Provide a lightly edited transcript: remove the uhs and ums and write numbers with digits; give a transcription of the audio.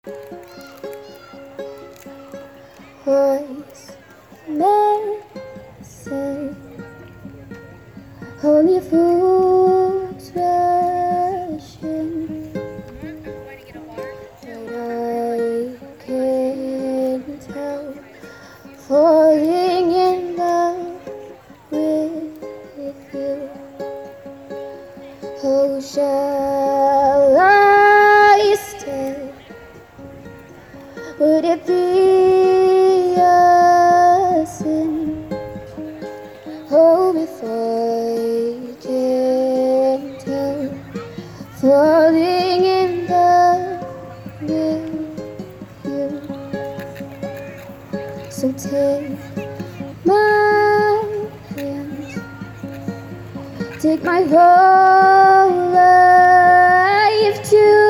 Voice may say, holy fools rushing, but I can't help falling in love with you. Oh, shall I stay? Would it be a sin? Oh, if I can't help falling in love with you. So take my hand, take my whole life too.